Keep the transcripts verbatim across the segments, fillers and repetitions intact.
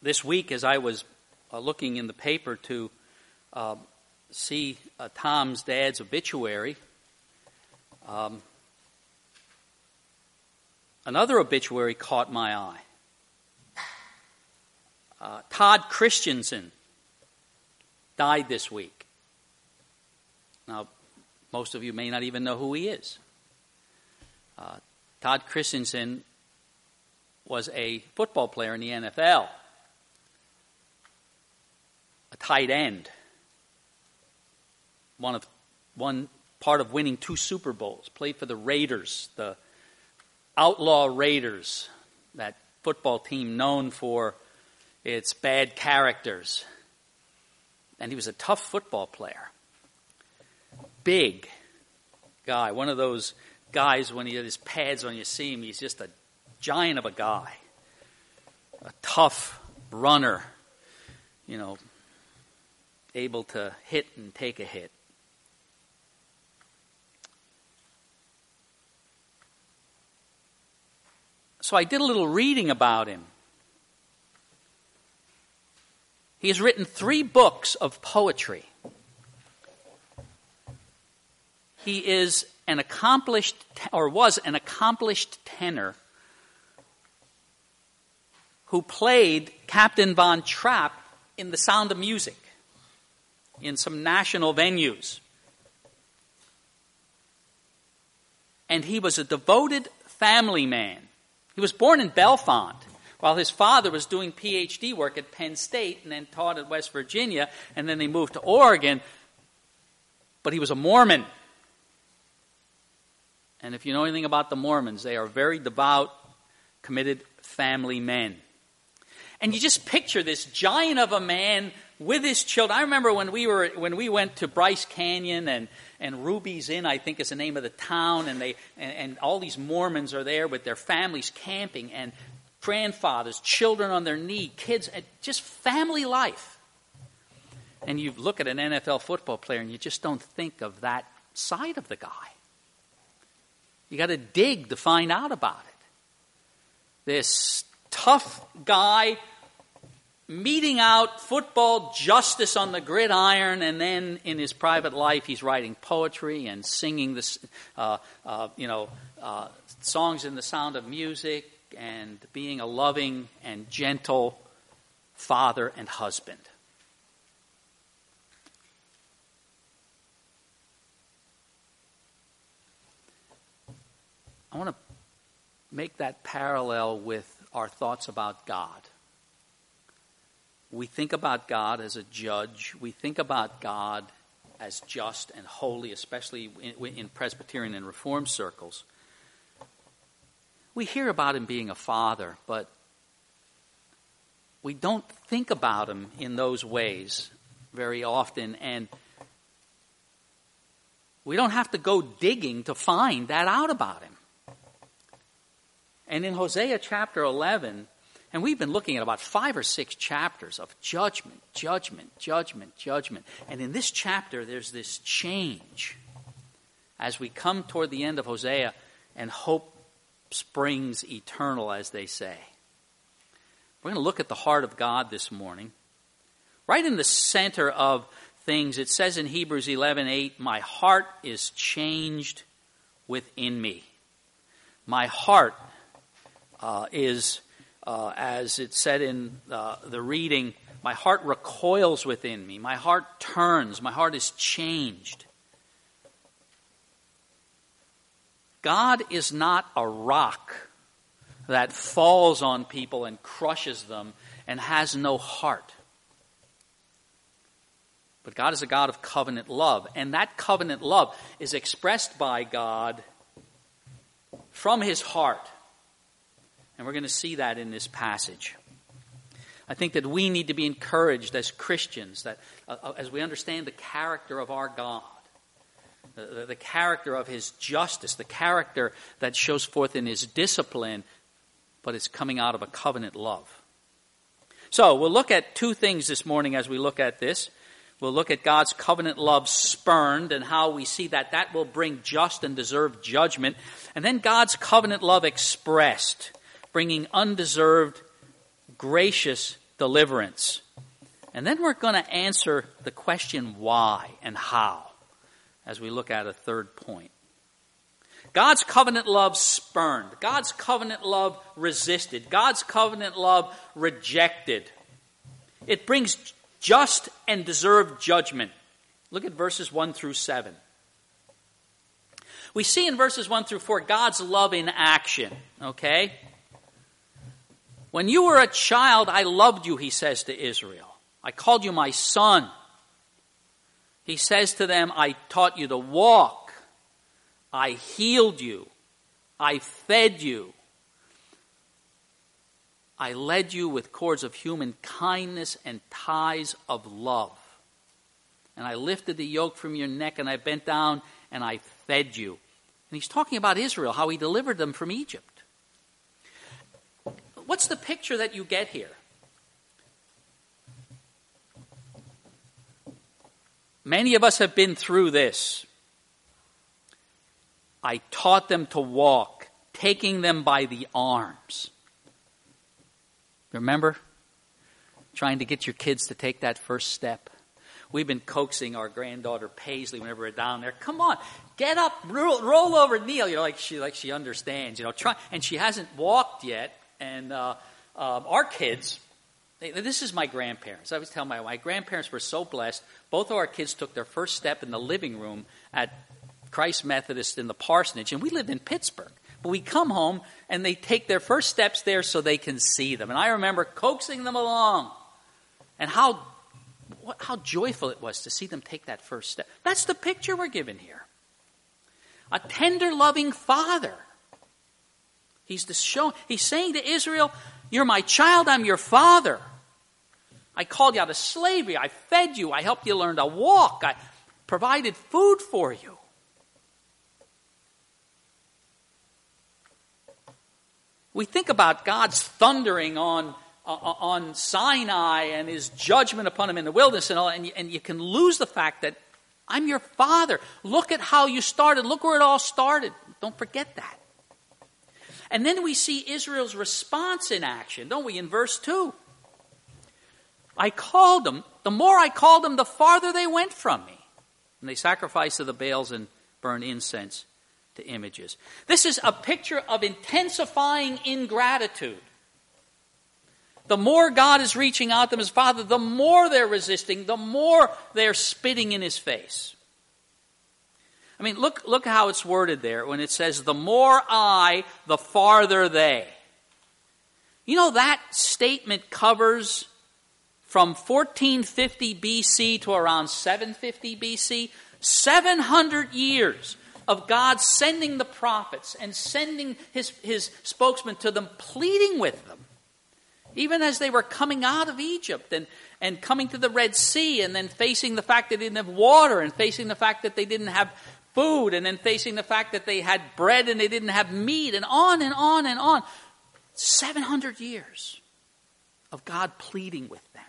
this week, as I was uh, looking in the paper to uh, see uh, Tom's dad's obituary, um, another obituary caught my eye. Uh, Todd Christensen died this week. Now, most of you may not even know who he is. Uh, Todd Christensen was a football player in the N F L, a tight end, one of one part of winning two Super Bowls, played for the Raiders, the outlaw Raiders, that football team known for its bad characters. And he was a tough football player. Big guy, one of those guys when he had his pads on, you see him, he's just a giant of a guy. A tough runner, you know, able to hit and take a hit. So I did a little reading about him. He has written three books of poetry. He is an accomplished, or was an accomplished tenor who played Captain Von Trapp in The Sound of Music in some national venues. And he was a devoted family man. He was born in Bellefonte, while his father was doing P H D work at Penn State and then taught at West Virginia, and then they moved to Oregon. But he was a Mormon. And if you know anything about the Mormons, they are very devout, committed family men. And you just picture this giant of a man with his children. I remember when we were when we went to Bryce Canyon and, and Ruby's Inn, I think is the name of the town, and they and, and all these Mormons are there with their families camping, and grandfathers, children on their knee, kids, just family life. And you look at an N F L football player and you just don't think of that side of the guy. You got to dig to find out about it. This tough guy meting out football justice on the gridiron, and then in his private life he's writing poetry and singing this, uh, uh, you know, uh, songs in The Sound of Music, and being a loving and gentle father and husband. I want to make that parallel with our thoughts about God. We think about God as a judge. We think about God as just and holy, especially in, in Presbyterian and Reformed circles. We hear about him being a father, but we don't think about him in those ways very often, and we don't have to go digging to find that out about him. And in Hosea chapter eleven, and we've been looking at about five or six chapters of judgment, judgment, judgment, judgment. And in this chapter, there's this change as we come toward the end of Hosea, and hope springs eternal, as they say. We're going to look at the heart of God this morning. Right in the center of things, it says in Hebrews eleven eight, "My heart is changed within me." My heart uh, is, uh, as it said in uh, the reading, my heart recoils within me. My heart turns. My heart is changed. God is not a rock that falls on people and crushes them and has no heart. But God is a God of covenant love, and that covenant love is expressed by God from his heart. And we're going to see that in this passage. I think that we need to be encouraged as Christians, that uh, as we understand the character of our God, the, the character of his justice, the character that shows forth in his discipline, but it's coming out of a covenant love. So we'll look at two things this morning as we look at this. We'll look at God's covenant love spurned and how we see that that will bring just and deserved judgment. And then God's covenant love expressed, bringing undeserved, gracious deliverance. And then we're going to answer the question why and how as we look at a third point. God's covenant love spurned. God's covenant love resisted. God's covenant love rejected. It brings just and deserved judgment. Look at verses one through seven. We see in verses one through four God's love in action, okay? When you were a child, I loved you, he says to Israel. I called you my son. He says to them, I taught you to walk. I healed you. I fed you. I led you with cords of human kindness and ties of love. And I lifted the yoke from your neck and I bent down and I fed you. And he's talking about Israel, how he delivered them from Egypt. What's the picture that you get here? Many of us have been through this. I taught them to walk, taking them by the arms. Remember? Trying to get your kids to take that first step. We've been coaxing our granddaughter Paisley whenever we're down there. Come on, get up, roll, roll over, kneel. You know, like she like she understands. You know, try. And she hasn't walked yet. And uh, uh, our kids. This is my grandparents. I always tell my my grandparents were so blessed. Both of our kids took their first step in the living room at Christ Methodist in the parsonage, and we lived in Pittsburgh. But we come home, and they take their first steps there so they can see them. And I remember coaxing them along, and how what, how joyful it was to see them take that first step. That's the picture we're given here. A tender, loving father. He's the show, He's saying to Israel, you're my child, I'm your father. I called you out of slavery. I fed you. I helped you learn to walk. I provided food for you. We think about God's thundering on, uh, on Sinai and his judgment upon him in the wilderness and all, and you, and you can lose the fact that I'm your father. Look at how you started. Look where it all started. Don't forget that. And then we see Israel's response in action, don't we, in verse two? I called them. The more I called them, the farther they went from me. And they sacrificed to the Baals and burned incense to images. This is a picture of intensifying ingratitude. The more God is reaching out to them as Father, the more they're resisting, the more they're spitting in his face. I mean, look, look how it's worded there when it says, the more I, the farther they. You know, that statement covers from fourteen fifty B C to around seven fifty B C, seven hundred years of God sending the prophets and sending his, his spokesman to them, pleading with them. Even as they were coming out of Egypt and, and coming to the Red Sea and then facing the fact that they didn't have water and facing the fact that they didn't have food and then facing the fact that they had bread and they didn't have meat and on and on and on. seven hundred years of God pleading with them.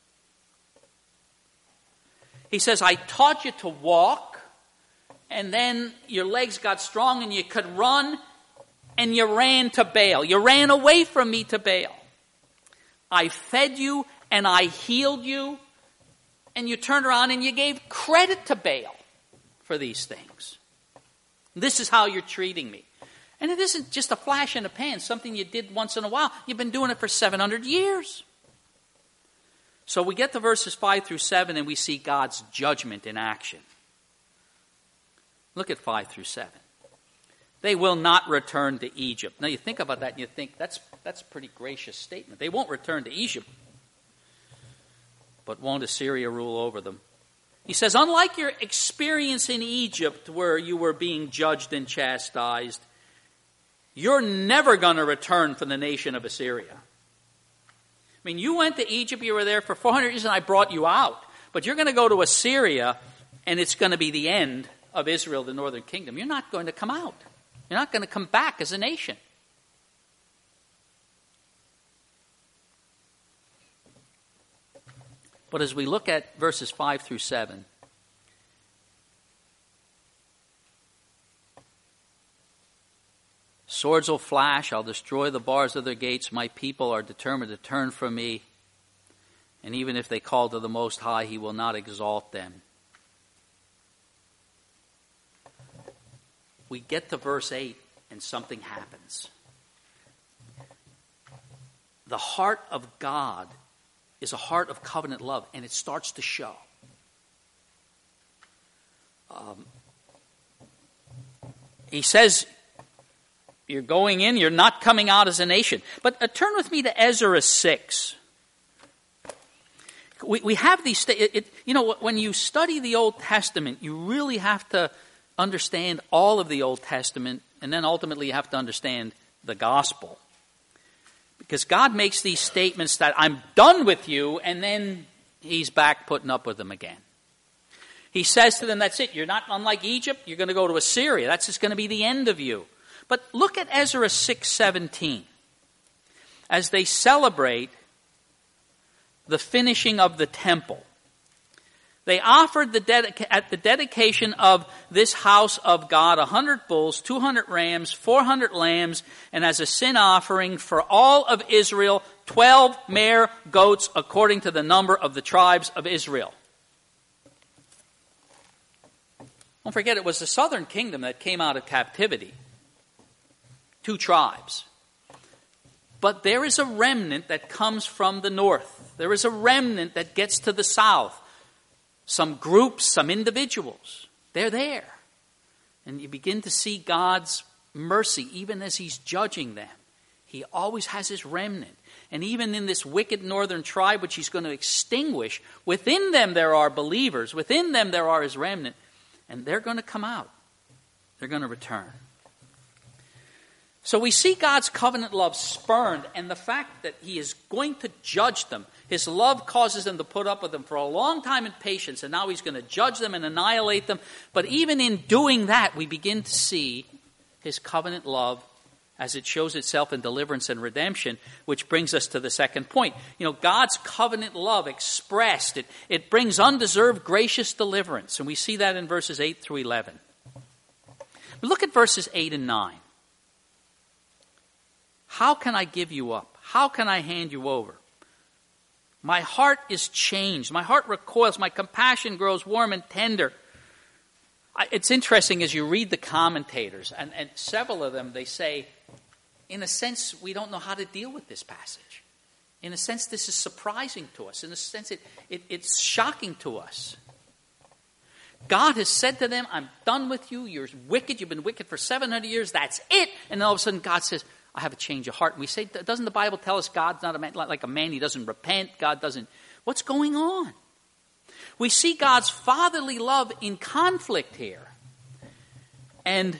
He says, I taught you to walk, and then your legs got strong and you could run, and you ran to Baal. You ran away from me to Baal. I fed you and I healed you, and you turned around and you gave credit to Baal for these things. This is how you're treating me. And it isn't just a flash in the pan, something you did once in a while. You've been doing it for seven hundred years. So we get to verses five through seven and we see God's judgment in action. Look at five through seven. They will not return to Egypt. Now you think about that and you think, that's, that's a pretty gracious statement. They won't return to Egypt. But won't Assyria rule over them? He says, unlike your experience in Egypt where you were being judged and chastised, you're never going to return from the nation of Assyria. I mean, you went to Egypt, you were there for four hundred years, and I brought you out. But you're going to go to Assyria, and it's going to be the end of Israel, the northern kingdom. You're not going to come out. You're not going to come back as a nation. But as we look at verses five through seven, swords will flash, I'll destroy the bars of their gates, my people are determined to turn from me. And even if they call to the Most High, he will not exalt them. We get to verse eight and something happens. The heart of God is a heart of covenant love, and it starts to show. Um, he says, you're going in, you're not coming out as a nation. But uh, turn with me to Ezra six. We, we have these, it, it, you know, when you study the Old Testament, you really have to understand all of the Old Testament, and then ultimately you have to understand the gospel. Because God makes these statements that I'm done with you, and then he's back putting up with them again. He says to them, that's it. You're not unlike Egypt. You're going to go to Assyria. That's just going to be the end of you. But look at Ezra six seventeen. As they celebrate the finishing of the temple, they offered the dedica- at the dedication of this house of God a hundred bulls, two hundred rams, four hundred lambs, and as a sin offering for all of Israel, twelve mare goats according to the number of the tribes of Israel. Don't forget, it was the southern kingdom that came out of captivity. Two tribes. But there is a remnant that comes from the north. There is a remnant that gets to the south. Some groups, some individuals. They're there. And you begin to see God's mercy even as he's judging them. He always has his remnant. And even in this wicked northern tribe, which he's going to extinguish, within them there are believers. Within them there are his remnant. And they're going to come out. They're going to return. So we see God's covenant love spurned, and the fact that he is going to judge them. His love causes them to put up with them for a long time in patience, and now he's going to judge them and annihilate them. But even in doing that, we begin to see his covenant love as it shows itself in deliverance and redemption, which brings us to the second point. You know, God's covenant love expressed, it, it brings undeserved gracious deliverance, and we see that in verses eight through eleven. But look at verses eight and nine. How can I give you up? How can I hand you over? My heart is changed. My heart recoils. My compassion grows warm and tender. I, it's interesting as you read the commentators, and, and several of them, they say, in a sense, we don't know how to deal with this passage. In a sense, this is surprising to us. In a sense, it, it, it's shocking to us. God has said to them, I'm done with you. You're wicked. You've been wicked for seven hundred years. That's it. And then all of a sudden, God says, I have a change of heart. And we say, doesn't the Bible tell us God's not a man, like a man? He doesn't repent. God doesn't. What's going on? We see God's fatherly love in conflict here. And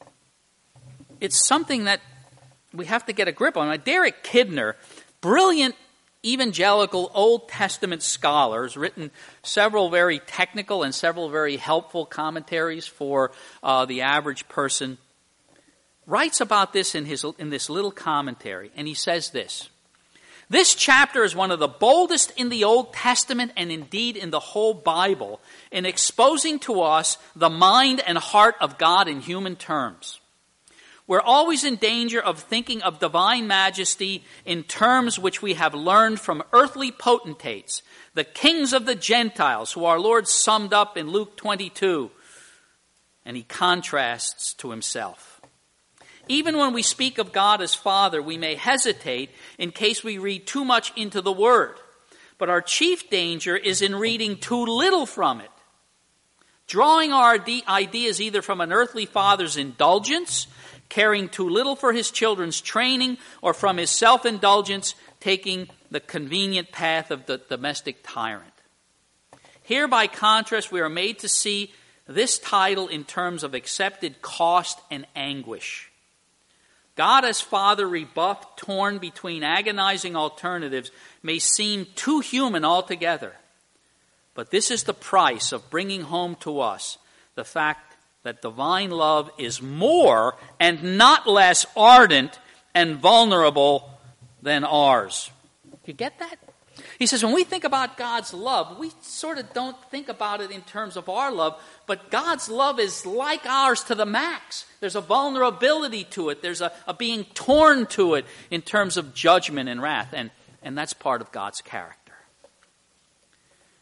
it's something that we have to get a grip on. Now, Derek Kidner, brilliant evangelical Old Testament scholar, has written several very technical and several very helpful commentaries for uh, the average person, writes about this in his in this little commentary, and he says this. This chapter is one of the boldest in the Old Testament and indeed in the whole Bible in exposing to us the mind and heart of God in human terms. We're always in danger of thinking of divine majesty in terms which we have learned from earthly potentates, the kings of the Gentiles, who our Lord summed up in Luke twenty-two, and he contrasts to himself. Even when we speak of God as Father, we may hesitate in case we read too much into the Word. But our chief danger is in reading too little from it, drawing our ideas either from an earthly father's indulgence, caring too little for his children's training, or from his self-indulgence, taking the convenient path of the domestic tyrant. Here, by contrast, we are made to see this title in terms of accepted cost and anguish. God as Father, rebuffed, torn between agonizing alternatives, may seem too human altogether. But this is the price of bringing home to us the fact that divine love is more and not less ardent and vulnerable than ours. You get that? He says when we think about God's love, we sort of don't think about it in terms of our love, but God's love is like ours to the max. There's a vulnerability to it. There's a, a being torn to it in terms of judgment and wrath, and, and that's part of God's character.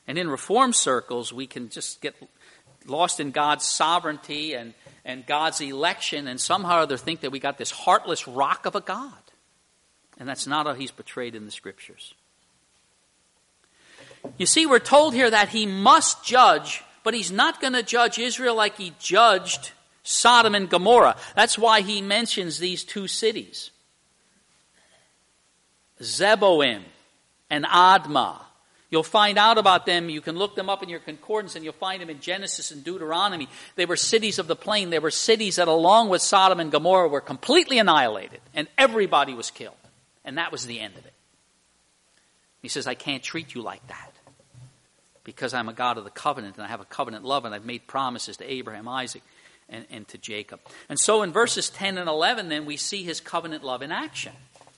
And in Reform circles, we can just get lost in God's sovereignty and, and God's election and somehow or other think that we got this heartless rock of a God. And that's not how he's portrayed in the Scriptures. You see, we're told here that he must judge, but he's not going to judge Israel like he judged Sodom and Gomorrah. That's why he mentions these two cities, Zeboim and Admah. You'll find out about them. You can look them up in your concordance, and you'll find them in Genesis and Deuteronomy. They were cities of the plain. They were cities that, along with Sodom and Gomorrah, were completely annihilated, and everybody was killed. And that was the end of it. He says, I can't treat you like that because I'm a God of the covenant, and I have a covenant love, and I've made promises to Abraham, Isaac, and, and to Jacob. And so in verses ten and eleven, then, we see his covenant love in action.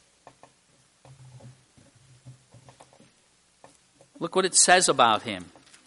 Look what it says about him.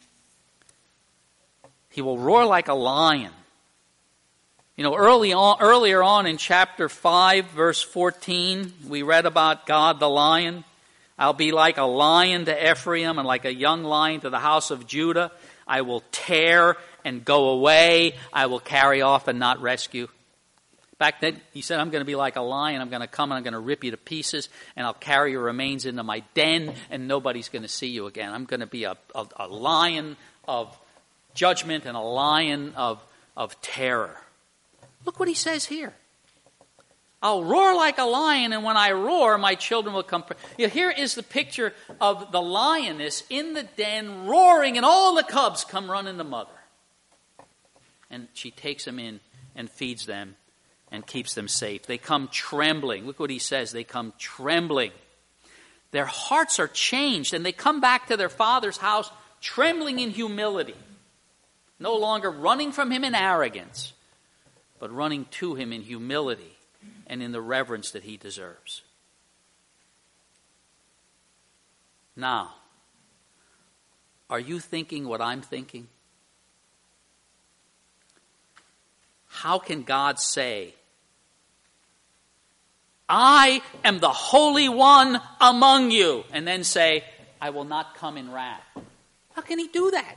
He will roar like a lion. You know, early on, earlier on in chapter five, verse fourteen, we read about God the lion. I'll be like a lion to Ephraim and like a young lion to the house of Judah. I will tear and go away. I will carry off and not rescue. Back then, he said, I'm going to be like a lion. I'm going to come and I'm going to rip you to pieces, and I'll carry your remains into my den, and nobody's going to see you again. I'm going to be a, a, a lion of judgment and a lion of, of terror. Look what he says here. I'll roar like a lion, and when I roar, my children will come. You know, here is the picture of the lioness in the den roaring, and all the cubs come running to mother. And she takes them in and feeds them and keeps them safe. They come trembling. Look what he says. They come trembling. Their hearts are changed, and they come back to their father's house trembling in humility. No longer running from him in arrogance, but running to him in humility and in the reverence that he deserves. Now, are you thinking what I'm thinking? How can God say, I am the Holy One among you, and then say, I will not come in wrath? How can he do that?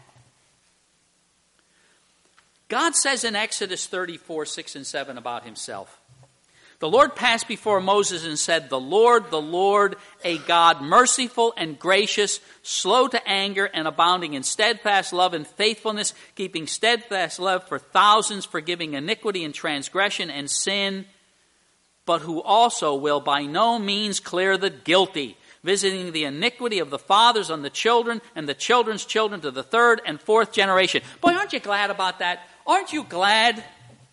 God says in Exodus thirty-four, six and seven about himself, the Lord passed before Moses and said, the Lord, the Lord, a God merciful and gracious, slow to anger and abounding in steadfast love and faithfulness, keeping steadfast love for thousands, forgiving iniquity and transgression and sin, but who also will by no means clear the guilty, visiting the iniquity of the fathers on the children and the children's children to the third and fourth generation. Boy, aren't you glad about that? Aren't you glad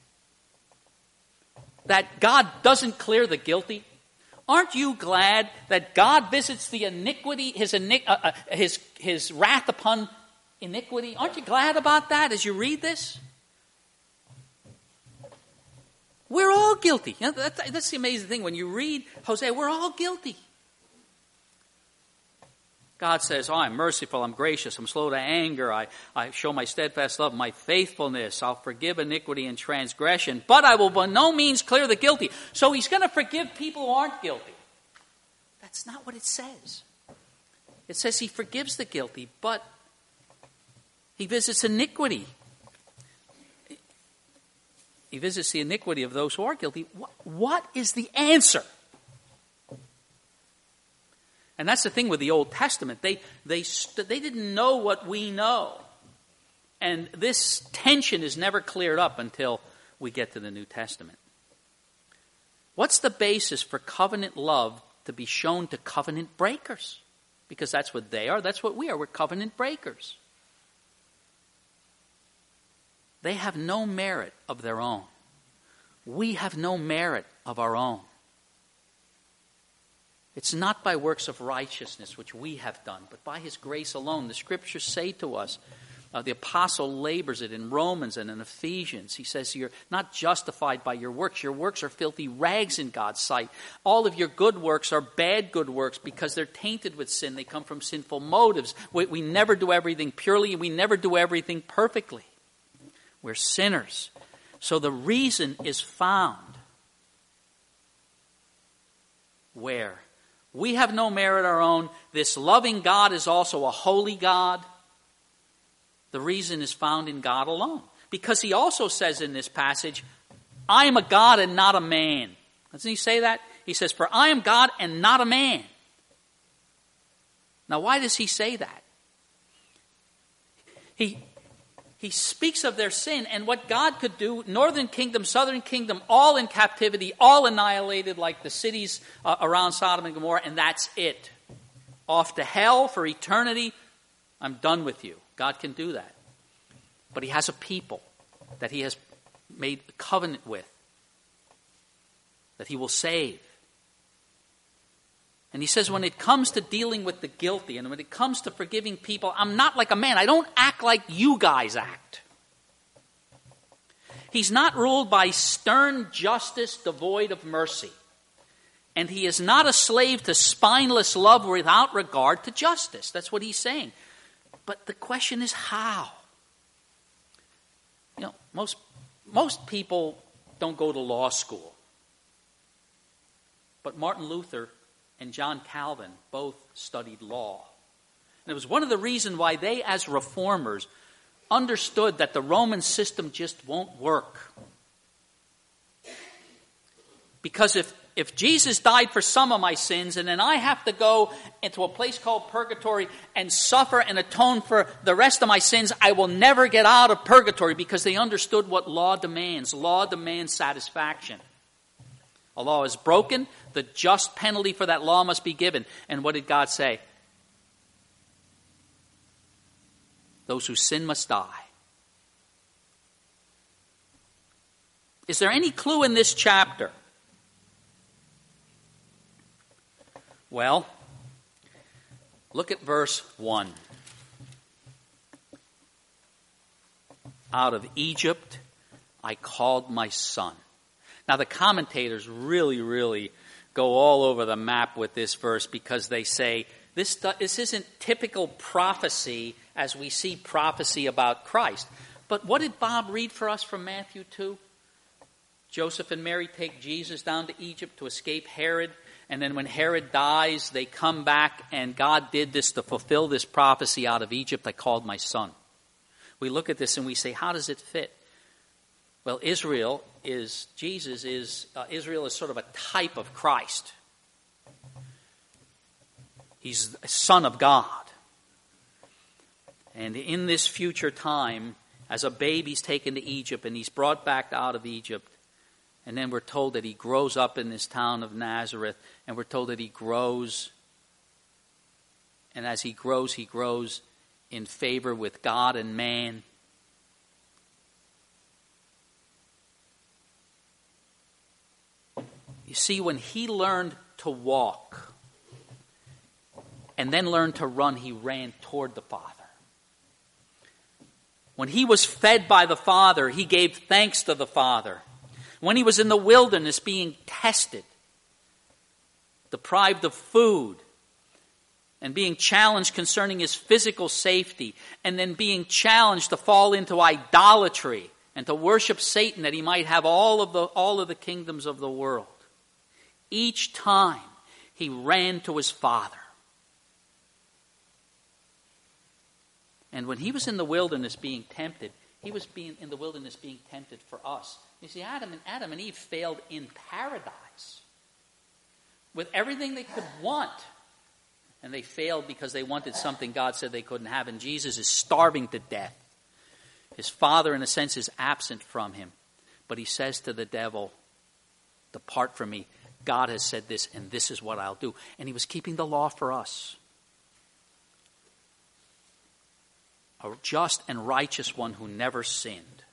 that God doesn't clear the guilty? Aren't you glad that God visits the iniquity, his, uh, uh, his, his wrath upon iniquity? Aren't you glad about that as you read this? We're all guilty. You know, that's, that's the amazing thing. When you read Hosea, we're all guilty. God says, oh, I'm merciful, I'm gracious, I'm slow to anger, I, I show my steadfast love, my faithfulness, I'll forgive iniquity and transgression, but I will by no means clear the guilty. So he's going to forgive people who aren't guilty. That's not what it says. It says he forgives the guilty, but he visits iniquity. He visits the iniquity of those who are guilty. What, what is the answer? And that's the thing with the Old Testament. They, they, st- they didn't know what we know. And this tension is never cleared up until we get to the New Testament. What's the basis for covenant love to be shown to covenant breakers? Because that's what they are. That's what we are. We're covenant breakers. They have no merit of their own. We have no merit of our own. It's not by works of righteousness which we have done, but by his grace alone. The scriptures say to us, uh, the apostle labors it in Romans and in Ephesians. He says you're not justified by your works. Your works are filthy rags in God's sight. All of your good works are bad good works because they're tainted with sin. They come from sinful motives. We, we never do everything purely. We never do everything perfectly. We're sinners. So the reason is found where? We have no merit of our own. This loving God is also a holy God. The reason is found in God alone. Because he also says in this passage, I am a God and not a man. Doesn't he say that? He says, for I am God and not a man. Now, why does he say that? He, he speaks of their sin and what God could do, northern kingdom, southern kingdom, all in captivity, all annihilated like the cities uh, around Sodom and Gomorrah, and that's it. Off to hell for eternity. I'm done with you. God can do that. But he has a people that he has made a covenant with, that he will save. And he says when it comes to dealing with the guilty and when it comes to forgiving people, I'm not like a man. I don't act like you guys act. He's not ruled by stern justice devoid of mercy. And he is not a slave to spineless love without regard to justice. That's what he's saying. But the question is how? You know, most, most people don't go to law school. But Martin Luther and John Calvin both studied law. And it was one of the reasons why they, as reformers, understood that the Roman system just won't work. Because if, if Jesus died for some of my sins and then I have to go into a place called purgatory and suffer and atone for the rest of my sins, I will never get out of purgatory, because they understood what law demands. Law demands satisfaction. A law is broken, the just penalty for that law must be given. And what did God say? Those who sin must die. Is there any clue in this chapter? Well, look at verse one. Out of Egypt I called my son. Now, the commentators really, really go all over the map with this verse, because they say this, this isn't typical prophecy as we see prophecy about Christ. But what did Bob read for us from Matthew two? Joseph and Mary take Jesus down to Egypt to escape Herod. And then when Herod dies, they come back, and God did this to fulfill this prophecy. Out of Egypt I called my son. We look at this and we say, how does it fit? Well, Israel is, Jesus is, uh, Israel is sort of a type of Christ. He's a son of God. And in this future time, as a baby, he's taken to Egypt and he's brought back out of Egypt. And then we're told that he grows up in this town of Nazareth, and we're told that he grows. And as he grows, he grows in favor with God and man. You see, when he learned to walk and then learned to run, he ran toward the Father. When he was fed by the Father, he gave thanks to the Father. When he was in the wilderness being tested, deprived of food, and being challenged concerning his physical safety, and then being challenged to fall into idolatry and to worship Satan, that he might have all of the, all of the kingdoms of the world. Each time he ran to his Father. And when he was in the wilderness being tempted, he was being in the wilderness being tempted for us. You see, Adam and Adam and Eve failed in paradise with everything they could want. And they failed because they wanted something God said they couldn't have. And Jesus is starving to death. His Father, in a sense, is absent from him. But he says to the devil, depart from me. God has said this, and this is what I'll do. And he was keeping the law for us. A just and righteous one who never sinned.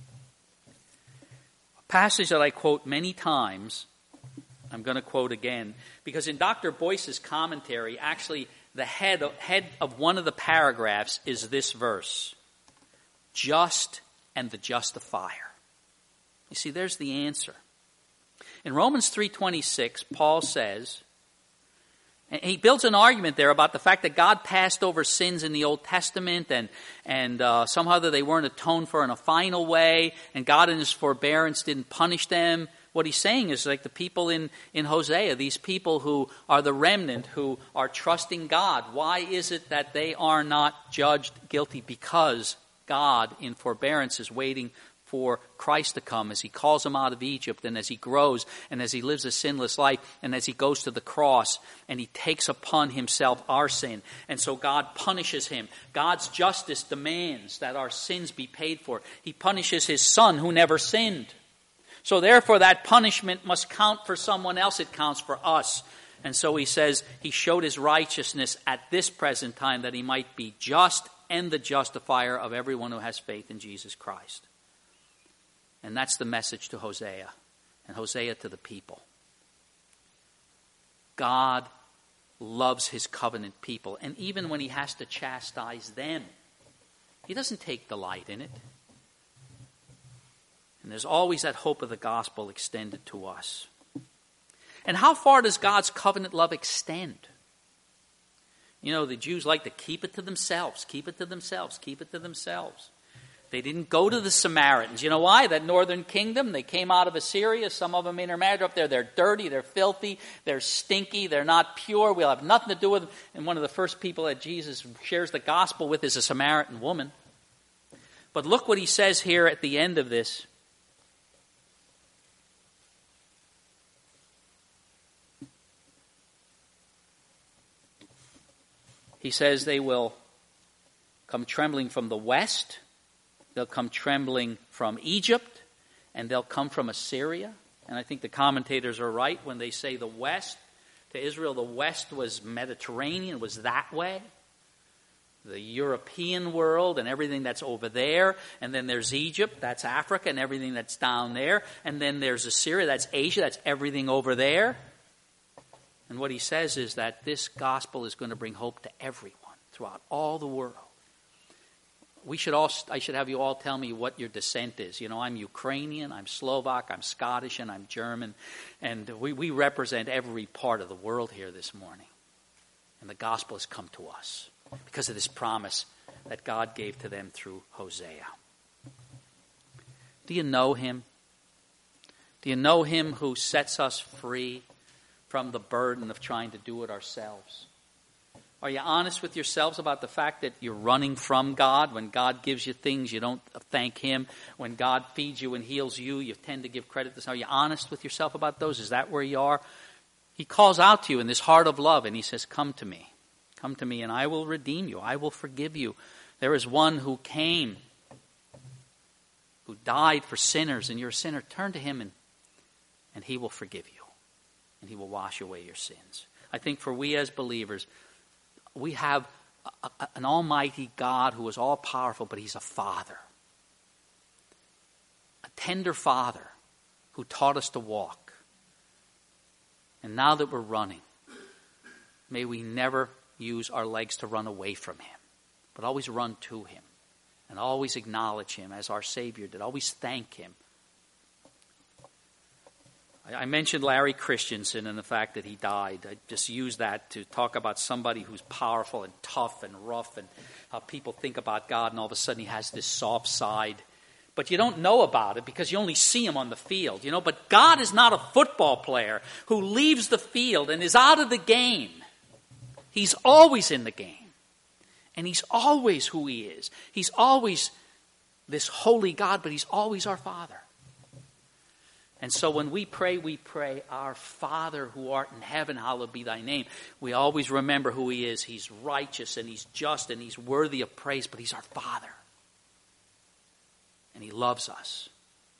A passage that I quote many times, I'm going to quote again, because in Doctor Boyce's commentary, actually the head of, head of one of the paragraphs is this verse. Just and the justifier. You see, there's the answer. In Romans three twenty-six, Paul says, and he builds an argument there about the fact that God passed over sins in the Old Testament, and and uh, somehow that they weren't atoned for in a final way, and God in his forbearance didn't punish them. What he's saying is like the people in, in Hosea, these people who are the remnant, who are trusting God. Why is it that they are not judged guilty? Because God in forbearance is waiting for Christ to come as he calls him out of Egypt, and as he grows, and as he lives a sinless life, and as he goes to the cross, and he takes upon himself our sin. And so God punishes him. God's justice demands that our sins be paid for. He punishes his son who never sinned. So therefore that punishment must count for someone else. It counts for us. And so he says he showed his righteousness at this present time that he might be just and the justifier of everyone who has faith in Jesus Christ. And that's the message to Hosea, and Hosea to the people. God loves his covenant people, and even when he has to chastise them, he doesn't take delight in it. And there's always that hope of the gospel extended to us. And how far does God's covenant love extend? You know, the Jews like to keep it to themselves, keep it to themselves, keep it to themselves. They didn't go to the Samaritans. You know why? That northern kingdom, they came out of Assyria. Some of them intermarried up there. They're dirty, they're filthy, they're stinky, they're not pure. We'll have nothing to do with them. And one of the first people that Jesus shares the gospel with is a Samaritan woman. But look what he says here at the end of this. He says they will come trembling from the west. They'll come trembling from Egypt, and they'll come from Assyria. And I think the commentators are right when they say the west. To Israel, the west was Mediterranean, was that way. The European world and everything that's over there. And then there's Egypt, that's Africa, and everything that's down there. And then there's Assyria, that's Asia, that's everything over there. And what he says is that this gospel is going to bring hope to everyone throughout all the world. We should all, I should have you all tell me what your descent is. You know, I'm Ukrainian, I'm Slovak, I'm Scottish, and I'm German. And we, we represent every part of the world here this morning. And the gospel has come to us because of this promise that God gave to them through Hosea. Do you know him? Do you know him who sets us free from the burden of trying to do it ourselves? Are you honest with yourselves about the fact that you're running from God? When God gives you things, you don't thank him. When God feeds you and heals you, you tend to give credit to someone. Are you honest with yourself about those? Is that where you are? He calls out to you in this heart of love, and he says, come to me. Come to me, and I will redeem you. I will forgive you. There is one who came, who died for sinners, and you're a sinner. Turn to him, and, and he will forgive you, and he will wash away your sins. I think for we as believers, we have a, a, an almighty God who is all-powerful, but he's a father. A tender father who taught us to walk. And now that we're running, may we never use our legs to run away from him, but always run to him and always acknowledge him as our Savior did. Always thank him. I mentioned Larry Christensen and the fact that he died. I just used that to talk about somebody who's powerful and tough and rough and how people think about God, and all of a sudden he has this soft side. But you don't know about it because you only see him on the field, you know. But God is not a football player who leaves the field and is out of the game. He's always in the game. And he's always who he is. He's always this holy God, but he's always our Father. And so when we pray, we pray, our Father who art in heaven, hallowed be thy name. We always remember who he is. He's righteous and he's just and he's worthy of praise, but he's our Father. And he loves us.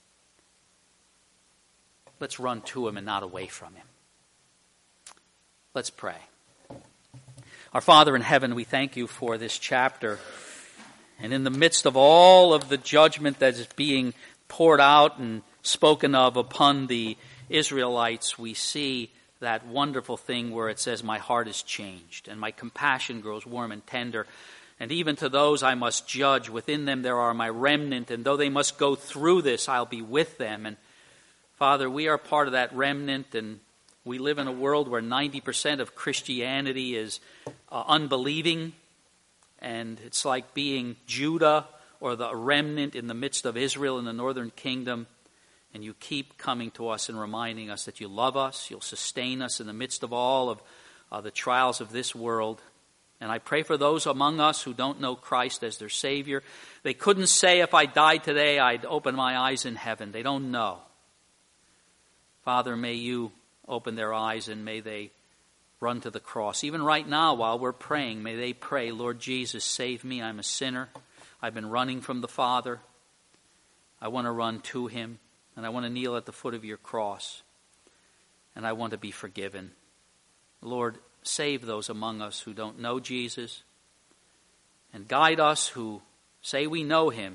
Let's run to him and not away from him. Let's pray. Our Father in heaven, we thank you for this chapter. And in the midst of all of the judgment that is being poured out and spoken of upon the Israelites, we see that wonderful thing where it says, my heart is changed and my compassion grows warm and tender. And even to those I must judge, within them there are my remnant, and though they must go through this, I'll be with them. And Father, we are part of that remnant, and we live in a world where ninety percent of Christianity is uh, unbelieving, and it's like being Judah or the remnant in the midst of Israel in the northern kingdom. And you keep coming to us and reminding us that you love us, you'll sustain us in the midst of all of uh, the trials of this world. And I pray for those among us who don't know Christ as their Savior. They couldn't say, if I died today, I'd open my eyes in heaven. They don't know. Father, may you open their eyes and may they run to the cross. Even right now while we're praying, may they pray, Lord Jesus, save me. I'm a sinner. I've been running from the Father. I want to run to him. And I want to kneel at the foot of your cross. And I want to be forgiven. Lord, save those among us who don't know Jesus. And guide us who say we know him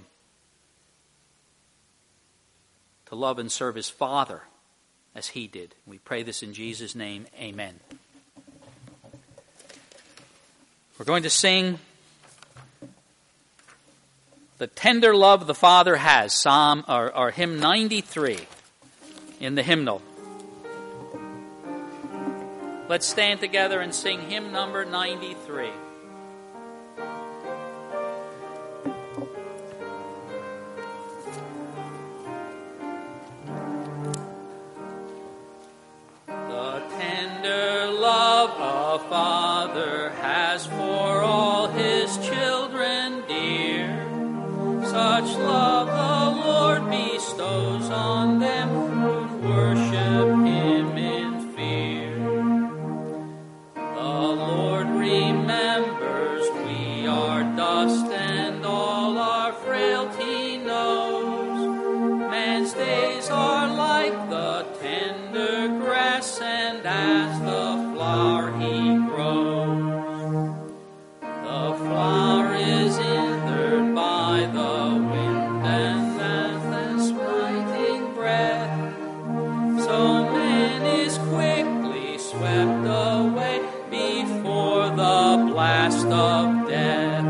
to love and serve his Father as he did. We pray this in Jesus' name. Amen. We're going to sing The Tender Love the Father Has, Psalm or, or hymn ninety-three in the hymnal. Let's stand together and sing hymn number ninety-three. The tender love a father has for all his children dear, such love the Lord bestows on them who worship him in fear. The Lord remembers we are dust and all our frailty knows. Man's days are like the tender grass, and as the flower he grows. The flower is withered by the wind and that smiting breath. So man is quickly swept away before the blast of death.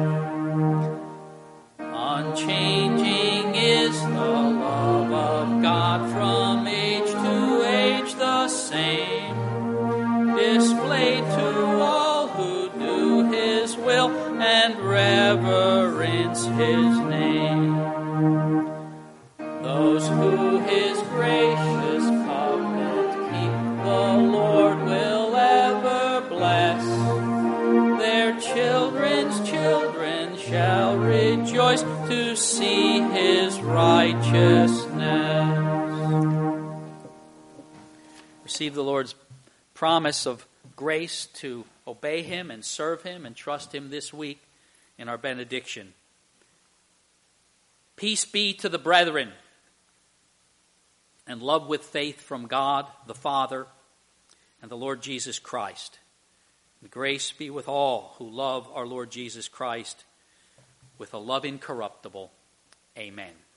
Unchanging is the love of God from age to age the same, displayed to all who do his will and reverence his name. Those who his gracious covenant keep, the Lord will ever bless. Their children's children shall rejoice to see his righteousness. Receive the Lord's promise of grace to obey him and serve him and trust him this week in our benediction. Peace be to the brethren, and love with faith from God the Father and the Lord Jesus Christ. And grace be with all who love our Lord Jesus Christ with a love incorruptible. Amen.